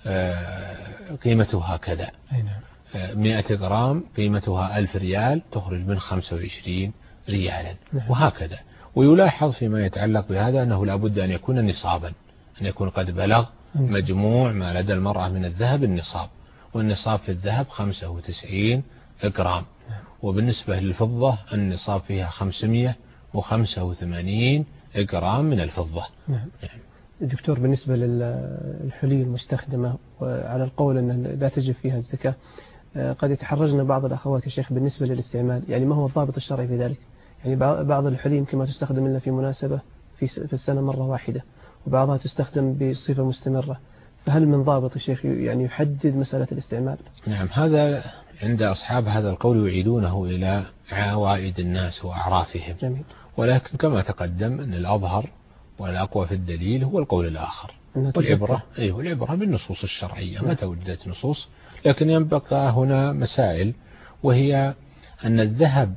قيمته هكذا. مئة جرام قيمتها ألف ريال، تخرج من خمسة وعشرين ريالا، وهكذا. ويلاحظ فيما يتعلق بهذا أنه لا بد أن يكون نصابا، أن يكون قد بلغ مجموع ما لدى المرأة من الذهب النصاب، والنصاب في الذهب خمسة وتسعين جرام، وبالنسبة للفضة النصاب فيها خمسمائة وخمسة وثمانين جرام من الفضة. نعم. دكتور، بالنسبة للحلي المستخدمة وعلى القول أن لا تجب فيها الزكاة، قد يتحرجنا بعض الأخوات يا شيخ بالنسبة للاستعمال، يعني ما هو الضابط الشرعي في ذلك؟ يعني بعض الحلي يمكن ما تستخدم إلا في مناسبة في في السنة مرة واحدة، وبعضها تستخدم بصفة مستمرة، فهل من ضابط الشيخ يعني يحدد مسألة الاستعمال؟ نعم، هذا عند أصحاب هذا القول يعيدونه إلى عوائد الناس وأعرافهم. جميل. ولكن كما تقدم أن الأظهر والأقوى في الدليل هو القول الآخر، والعبرة أيه والعبرة بالنصوص الشرعية متى وجدت نصوص. لكن ينبقى هنا مسائل، وهي أن الذهب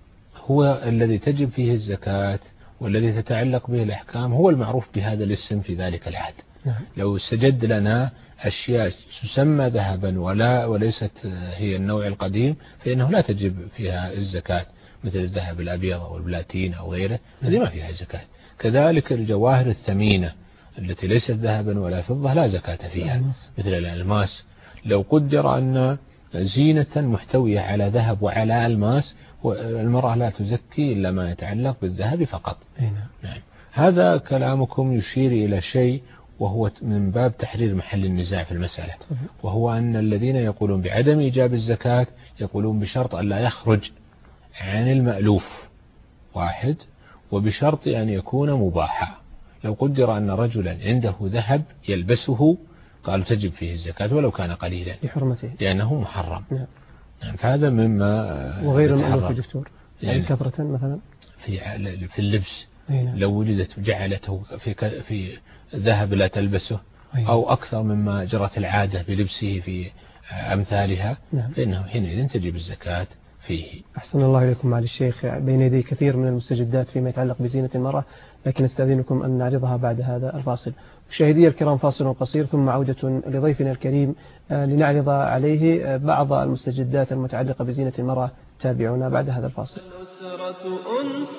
هو الذي تجب فيه الزكاة والذي تتعلق به الأحكام، هو المعروف بهذا الاسم في ذلك العهد. لو استجد لنا أشياء تسمى ذهبا ولا وليست هي النوع القديم فإنه لا تجب فيها الزكاة، مثل الذهب الأبيض أو البلاتين أو غيره، هذه ما فيها زكاة. كذلك الجواهر الثمينة التي ليست ذهبا ولا فضة لا زكاة فيها، مثل الألماس. لو قدر أن زينة محتوية على ذهب وعلى ألماس، المرأة لا تزكي إلا ما يتعلق بالذهب فقط. نعم. هذا كلامكم يشير إلى شيء، وهو من باب تحرير محل النزاع في المسألة، وهو أن الذين يقولون بعدم إيجاب الزكاة يقولون بشرط أن لا يخرج عن المألوف واحد، وبشرط أن يكون مباحا. لو قدر أن رجلا عنده ذهب يلبسه قالوا تجب فيه الزكاة ولو كان قليلا لحرمته لأنه محرم. نعم. فهذا مما وغير المألوف دكتور، يعني كثرة مثلا في في اللبس. نعم. لو وجدت جعلته في في ذهب لا تلبسه أو أكثر مما جرت العادة بلبسه في أمثالها. نعم. فإنه حينئذ تجب الزكاة فيه. أحسن الله إليكم معالي الشيخ، بين يدي كثير من المستجدات فيما يتعلق بزينة المرأة، لكن استأذنكم أن نعرضها بعد هذا الفاصل. مشاهدي الكرام، فاصل قصير ثم عودة لضيفنا الكريم لنعرض عليه بعض المستجدات المتعلقة بزينة المرأة. تابعونا بعد هذا الفاصل. الأسرة أنس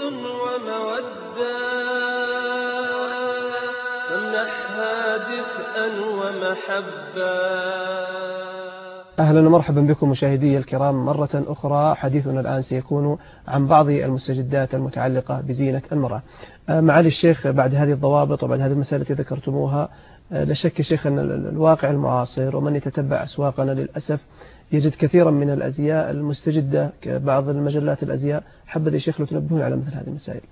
ومودة، تمنحها دفئا ومحبة. أهلا ومرحبا بكم مشاهدي الكرام مرة أخرى. حديثنا الآن سيكون عن بعض المستجدات المتعلقة بزينة المرأة. معالي الشيخ، بعد هذه الضوابط وبعد هذه المسائل التي ذكرتموها، لا شك شيخ أن الواقع المعاصر ومن يتتبع أسواقنا للأسف يجد كثيرا من الأزياء المستجدة كبعض المجلات الأزياء. حبذا يا شيخ لو تنبهون على مثل هذه المسائل.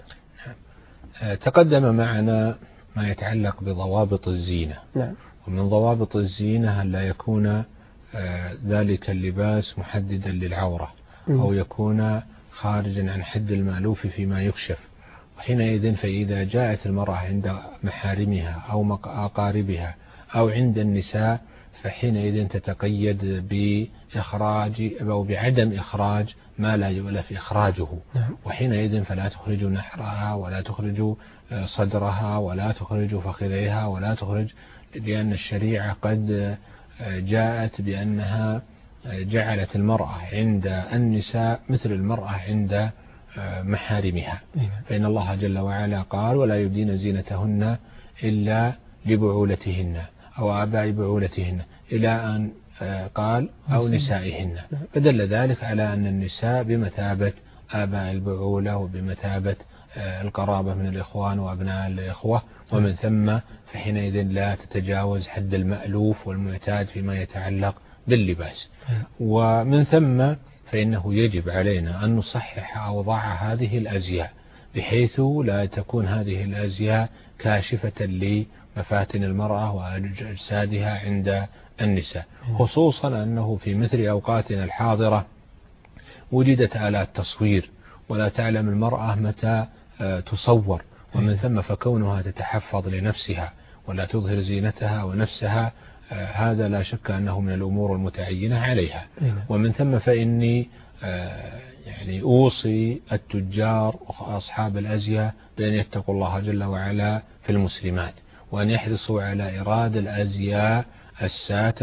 تقدم معنا ما يتعلق بضوابط الزينة. نعم. ومن ضوابط الزينة أن لا يكون ذلك اللباس محددا للعورة أو يكون خارجا عن حد المألوف فيما يكشف. وحينئذ فإذا جاءت المرأة عند محارمها أو أقاربها أو عند النساء فحينئذ تتقيد بإخراج أو بعدم إخراج ما لا يؤلف إخراجه. وحينئذ فلا تخرج نحرها ولا تخرج صدرها ولا تخرج فخذيها ولا تخرج، لأن الشريعة قد جاءت بأنها جعلت المرأة عند النساء مثل المرأة عند محارمها. فإن الله جل وعلا قال ولا يبدين زينتهن إلا لبعولتهن أو آباء بعولتهن، إلى أن قال أو نسائهن، فدل ذلك على أن النساء بمثابة آباء البعولة وبمثابة القرابة من الإخوان وأبناء الإخوة، ومن ثم فحينئذ لا تتجاوز حد المألوف والمعتاد فيما يتعلق باللباس. ومن ثم فإنه يجب علينا أن نصحح أوضاع هذه الأزياء بحيث لا تكون هذه الأزياء كاشفة لمفاتن المرأة وأجسادها عند النساء، خصوصا أنه في مثل أوقاتنا الحاضرة وجدت آلات تصوير ولا تعلم المرأة متى تصور، ومن ثم فكونها تتحفظ لنفسها ولا تظهر زينتها ونفسها هذا لا شك أنه من الأمور المتعينة عليها. ومن ثم فإني يعني أوصي التجار وأصحاب الأزياء بأن يتقوا الله جل وعلا في المسلمات، وأن يحرصوا على إيراد الأزياء الساترة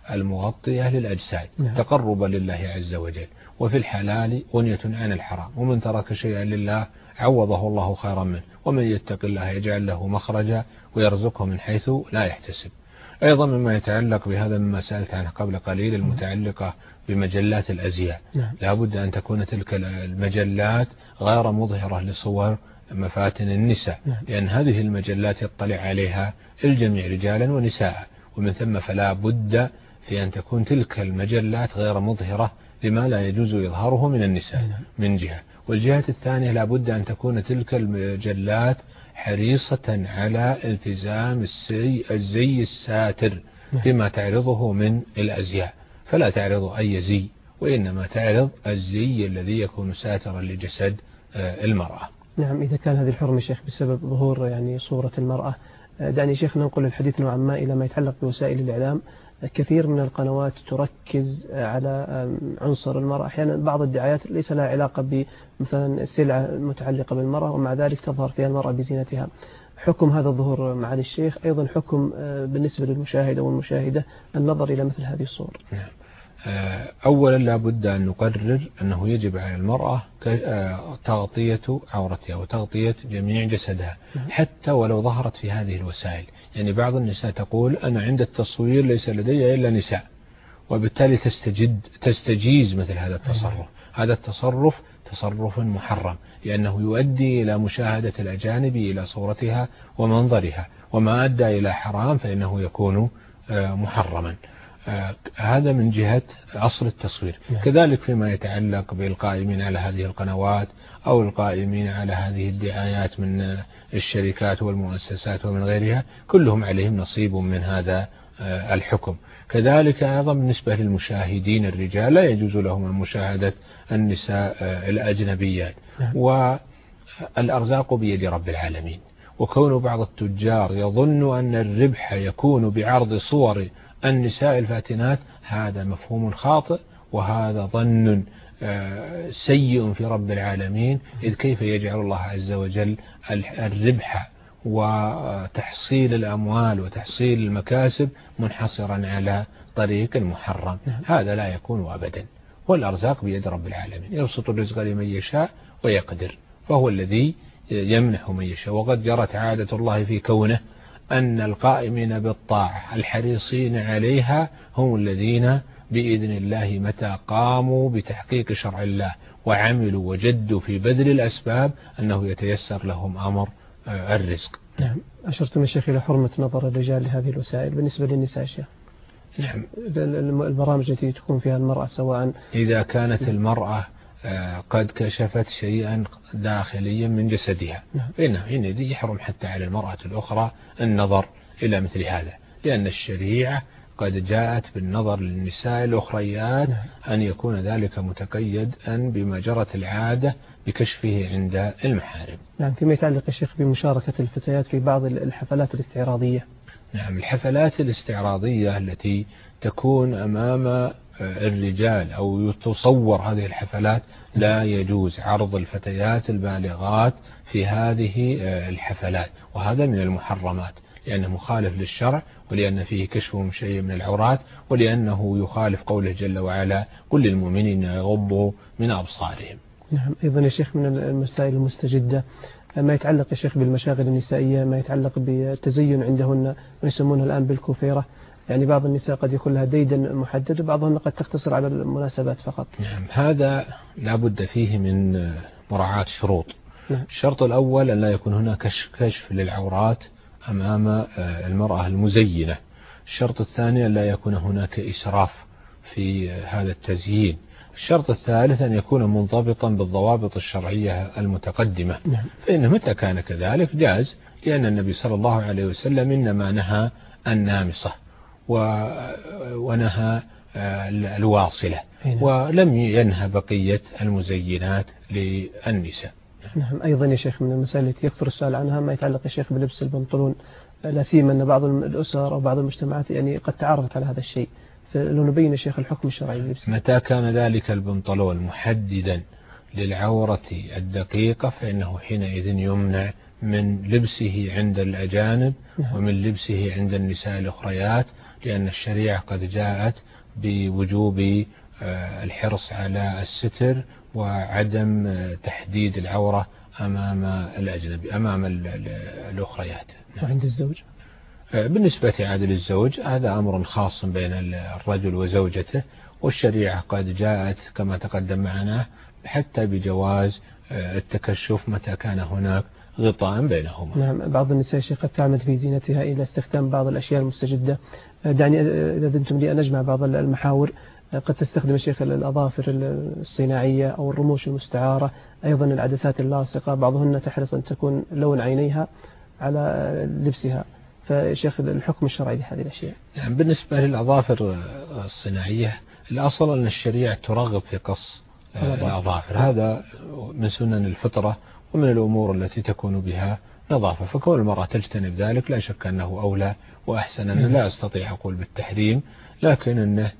المغطية للأجساد تقربا لله عز وجل. وفي الحلال غنية عن الحرام، ومن ترك شيئا لله عوضه الله خيرا منه، ومن يتق الله يجعل له مخرجا ويرزقه من حيث لا يحتسب. أيضا مما يتعلق بهذا مما سألت عنه قبل قليل المتعلقة بمجلات الأزياء، لا بد أن تكون تلك المجلات غير مظهرة لصور مفاتن النساء، لأن هذه المجلات يطلع عليها الجميع رجالا ونساء، ومن ثم فلا بد في أن تكون تلك المجلات غير مظهرة لما لا يجوز إظهاره من النساء من جهة. والجهة الثانية لا بد أن تكون تلك المجلات حريصة على التزام الزي, الزي الساتر فيما تعرضه من الأزياء، فلا تعرض أي زي، وإنما تعرض الزي الذي يكون ساترا لجسد المرأة. نعم، إذا كان هذه الحرمة شيخ بسبب ظهور يعني صورة المرأة، دعني شيخ ننقل الحديث نوعا ما إلى ما يتعلق بوسائل الإعلام. كثير من القنوات تركز على عنصر المرأة، أحيانا بعض الدعايات ليس لها علاقة بمثلا السلعة المتعلقة بالمرأة، ومع ذلك تظهر فيها المرأة بزينتها. حكم هذا الظهور معالي الشيخ، أيضا حكم بالنسبة للمشاهد أو المشاهدة النظر إلى مثل هذه الصور. نعم. أولا لا بد أن نقرر أنه يجب على المرأة تغطية عورتها وتغطية جميع جسدها حتى ولو ظهرت في هذه الوسائل. يعني بعض النساء تقول أنا عند التصوير ليس لدي إلا نساء، وبالتالي تستجد تستجيز مثل هذا التصرف. هذا التصرف تصرف محرم، لأنه يؤدي إلى مشاهدة الأجانب إلى صورتها ومنظرها، وما أدى إلى حرام فإنه يكون محرما. هذا من جهة أصل التصوير. كذلك فيما يتعلق بالقائمين على هذه القنوات أو القائمين على هذه الدعايات من الشركات والمؤسسات ومن غيرها، كلهم عليهم نصيب من هذا الحكم. كذلك أيضا بالنسبة للمشاهدين الرجال لا يجوز لهم مشاهدة النساء الأجنبيات، والأرزاق بيد رب العالمين. وكون بعض التجار يظن أن الربح يكون بعرض صور النساء الفاتنات، هذا مفهوم خاطئ، وهذا ظن سيء في رب العالمين. إذ كيف يجعل الله عز وجل الربح وتحصيل الأموال وتحصيل المكاسب منحصرا على طريق المحرم؟ هذا لا يكون أبدا. والأرزاق بيد رب العالمين، يبسط الرزق لمن يشاء ويقدر، فهو الذي يمنح من يشاء. وقد جرت عادة الله في كونه أن القائمين بالطاعة الحريصين عليها هم الذين بإذن الله متى قاموا بتحقيق شرع الله وعملوا وجدوا في بذل الأسباب أنه يتيسر لهم أمر الرزق. نعم. أشرتم الشيخ إلى حرمة نظر الرجال لهذه الوسائل. بالنسبة للنساء شيخ؟ نعم. البرامج التي تكون فيها المرأة سواء إذا كانت المرأة قد كشفت شيئا داخليا من جسدها، فإنه حينئذ يحرم حتى على المرأة الأخرى النظر إلى مثل هذا، لأن الشريعة قد جاءت بالنظر للنساء الأخريات أن يكون ذلك متقيدا بما جرت العادة بكشفه عند المحارم. نعم. فيما يتعلق الشيخ بمشاركة الفتيات في بعض الحفلات الاستعراضية. نعم. الحفلات الاستعراضية التي تكون أمام الرجال أو تصور هذه الحفلات لا يجوز عرض الفتيات البالغات في هذه الحفلات، وهذا من المحرمات، لأنه مخالف للشرع، ولأن فيه كشف شيء من العورات، ولأنه يخالف قوله جل وعلا قل للمؤمنين يغضوا من أبصارهم. نعم. أيضا يا شيخ من المسائل المستجدة ما يتعلق يا شيخ بالمشاغل النسائية، ما يتعلق بالتزين عندهن، ما يسمونه الآن بالكوفيرة. يعني بعض النساء قد يكون لها ديدا محدد، وبعضهن قد تقتصر على المناسبات فقط. نعم. هذا لا بد فيه من مراعاة شروط. نعم. الشرط الأول أن لا يكون هناك كشف للعورات أمام المرأة المزينة. الشرط الثاني أن لا يكون هناك إسراف في هذا التزيين. الشرط الثالث أن يكون منضبطا بالضوابط الشرعية المتقدمة. نعم. فإن متى كان كذلك جاز، لأن النبي صلى الله عليه وسلم إنما نهى النامصة ونهى الواصلة، ولم ينهى بقية المزينات للنساء. نعم. أيضا يا شيخ من المسائل التي يكثر السؤال عنها ما يتعلق يا شيخ بلبس البنطلون، لا سيما أن بعض الأسر أو بعض المجتمعات يعني قد تعرفت على هذا الشيء، فلو نبين يا شيخ الحكم الشرعي للبس. متى كان ذلك البنطلون محددا للعورة الدقيقة فإنه حينئذ يمنع من لبسه عند الأجانب ومن لبسه عند النساء الأخريات، لأن الشريعة قد جاءت بوجوب الحرص على الستر وعدم تحديد العورة أمام الأجنبي أمام الأخريات. وعند الزوج بالنسبة عاد للزوج هذا أمر خاص بين الرجل وزوجته، والشريعة قد جاءت كما تقدم معنا حتى بجواز التكشف متى كان هناك غطاء بينهما. نعم. بعض النساء شيخ قد تعمد في زينتها إلى استخدام بعض الأشياء المستجدة. دعني إذا أذنتم لي أن أجمع بعض المحاور. قد تستخدم الشيخ الأظافر الصناعية أو الرموش المستعارة، أيضا العدسات اللاصقة، بعضهن تحرص أن تكون لون عينيها على لبسها. فشيخ الحكم الشرعي لهذه الأشياء. يعني بالنسبة للأظافر الصناعية الأصل أن الشريعة ترغب في قص الأظافر، هذا من سنن الفطرة ومن الأمور التي تكون بها نظافة، فكون المرأة تجتنب ذلك لا شك أنه أولى وأحسن. أن لا أستطيع أقول بالتحريم، لكن أنه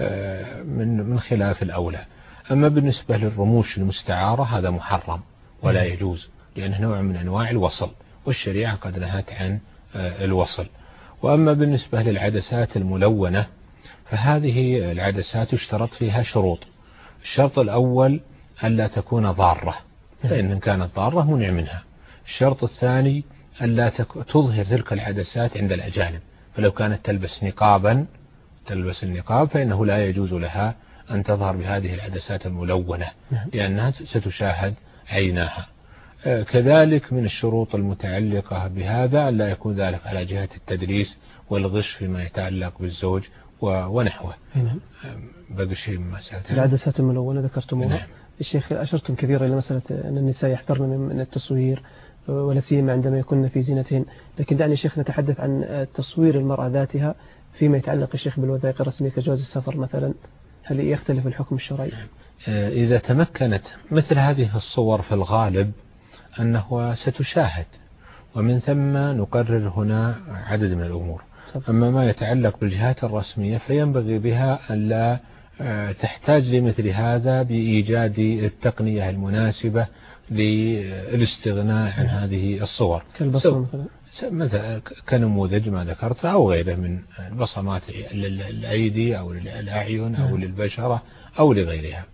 من من خلاف الأولى. أما بالنسبة للرموش المستعارة هذا محرم ولا يجوز، لأنه نوع من أنواع الوصل، والشريعة قد نهت عن الوصل. وأما بالنسبة للعدسات الملونة فهذه العدسات يشترط فيها شروط. الشرط الأول ألا تكون ضارة، فإن كانت ضارة منع منها. الشرط الثاني ألا تظهر تلك العدسات عند الأجانب، فلو كانت تلبس نقابا تلبس النقاب فإنه لا يجوز لها أن تظهر بهذه العدسات الملونة لأنها ستشاهد عيناها. كذلك من الشروط المتعلقة بهذا ألا يكون ذلك على جهة التدريس والغش فيما يتعلق بالزوج ونحوه. بقي شيء من مسألة العدسات الملونة ذكرتموها. نعم. الشيخ أشرتم كثيرا إلى مسألة أن النساء يحذرن من التصوير ولا سيما عندما يكن في زينتهن، لكن دعني شيخ نتحدث عن تصوير المرأة ذاتها فيما يتعلق الشيخ بالوثائق الرسمية كجواز السفر مثلا، هل يختلف الحكم الشرعي؟ إذا تمكنت مثل هذه الصور في الغالب أنه ستشاهد، ومن ثم نقرر هنا عدد من الأمور. أما ما يتعلق بالجهات الرسمية فينبغي بها أن لا تحتاج لمثل هذا بإيجاد التقنية المناسبة للاستغناء عن هذه الصور كالبصمة مثلا كنموذج ما ذكرت أو غيره من البصمات للأيدي أو للأعين أو للبشرة أو لغيرها.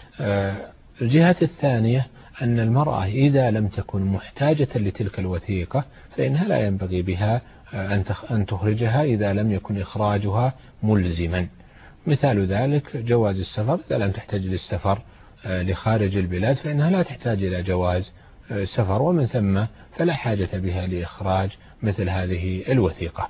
الجهة الثانية أن المرأة إذا لم تكن محتاجة لتلك الوثيقة فإنها لا ينبغي بها أن تخرجها إذا لم يكن إخراجها ملزما. مثال ذلك جواز السفر، إذا لم تحتاج للسفر لخارج البلاد فإنها لا تحتاج إلى جواز سفر، ومن ثم فلا حاجة بها لإخراج مثل هذه الوثيقة.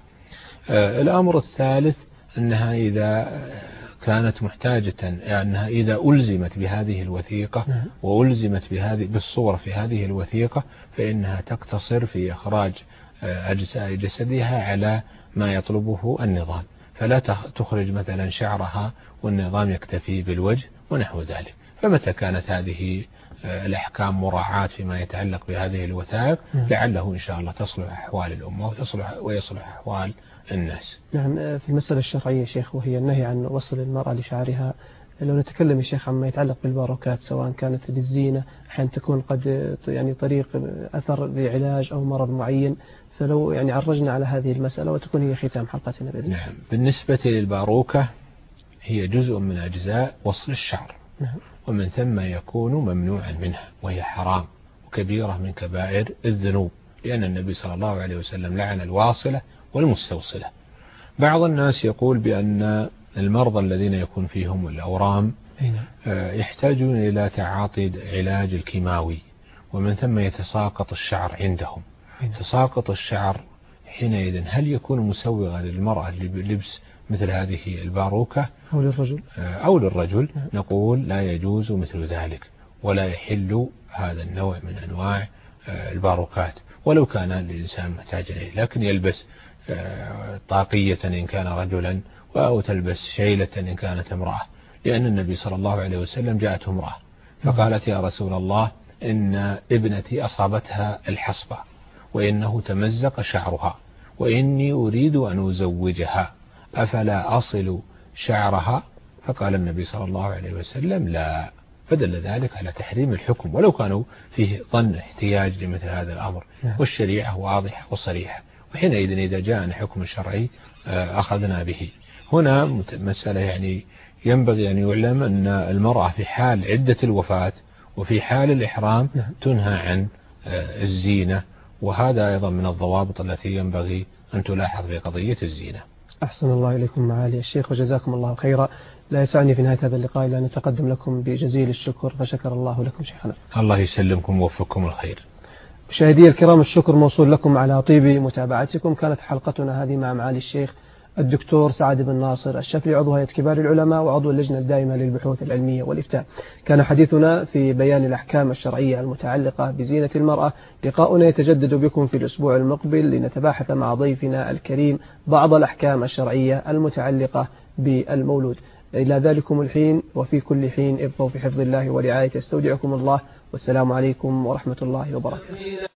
الأمر الثالث أنها إذا كانت محتاجة أنها إذا ألزمت بهذه الوثيقة وألزمت بهذه بالصور في هذه الوثيقة فإنها تقتصر في إخراج أجزاء جسدها على ما يطلبه النظام، فلا تخرج مثلا شعرها والنظام يكتفي بالوجه ونحو ذلك. فمتى كانت هذه الأحكام مراعاة فيما يتعلق بهذه الوثائق لعله إن شاء الله تصلح أحوال الأمة وتصلح ويصلح أحوال الناس. نعم. في المسألة الشرعية شيخ وهي النهي عن وصل المرأة لشعرها، لو نتكلم يا شيخ عما يتعلق بالباروكات سواء كانت للزينة أحيانا تكون قد يعني طريق أثر لعلاج أو مرض معين، فلو يعني عرجنا على هذه المسألة وتكون هي ختام حلقتنا بإذن الله. نعم. بالنسبة للباروكة هي جزء من أجزاء وصل الشعر، نعم. ومن ثم يكون ممنوعا منها وهي حرام وكبيرة من كبائر الذنوب، لأن النبي صلى الله عليه وسلم لعن الواصلة والمستوصلة. بعض الناس يقول بأن المرضى الذين يكون فيهم الأورام يحتاجون إلى تعاطي علاج الكيماوي، ومن ثم يتساقط الشعر عندهم. تساقط الشعر حينئذ هل يكون مسوغا للمرأة لبس مثل هذه الباروكة أو للرجل؟ أو للرجل نقول لا يجوز مثل ذلك، ولا يحل هذا النوع من أنواع الباروكات ولو كان الإنسان محتاجا إليه، لكن يلبس طاقية إن كان رجلا أو تلبس شيلة إن كانت امرأة، لأن النبي صلى الله عليه وسلم جاءته امرأة فقالت يا رسول الله إن ابنتي أصابتها الحصبة وإنه تمزق شعرها وإني أريد أن أزوجها أفلا أصل شعرها؟ فقال النبي صلى الله عليه وسلم لا، فدل ذلك على تحريم الحكم ولو كانوا فيه ظن احتياج لمثل هذا الأمر. والشريعة واضحة وصريحة، وحينئذ إذا جاءنا حكم شرعي أخذنا به. هنا مسألة يعني ينبغي أن يعلم أن المرأة في حال عدة الوفاة وفي حال الإحرام تنهى عن الزينة، وهذا أيضا من الضوابط التي ينبغي أن تلاحظ في قضية الزينة. أحسن الله إليكم معالي الشيخ وجزاكم الله خيرا. لا يسعني في نهاية هذا اللقاء إلا أن أتقدم لكم بجزيل الشكر، فشكر الله لكم شيخنا. الله يسلمكم ووفقكم الخير. مشاهدي الكرام، الشكر موصول لكم على طيب متابعتكم. كانت حلقتنا هذه مع معالي الشيخ الدكتور سعد بن ناصر الشتلي، عضو هيئة كبار العلماء وعضو اللجنة الدائمة للبحوث العلمية والإفتاء. كان حديثنا في بيان الأحكام الشرعية المتعلقة بزينة المرأة. لقاؤنا يتجدد بكم في الأسبوع المقبل لنتباحث مع ضيفنا الكريم بعض الأحكام الشرعية المتعلقة بالمولود. إلى ذلكم الحين وفي كل حين ابقوا في حفظ الله ورعايته. استودعكم الله، والسلام عليكم ورحمة الله وبركاته.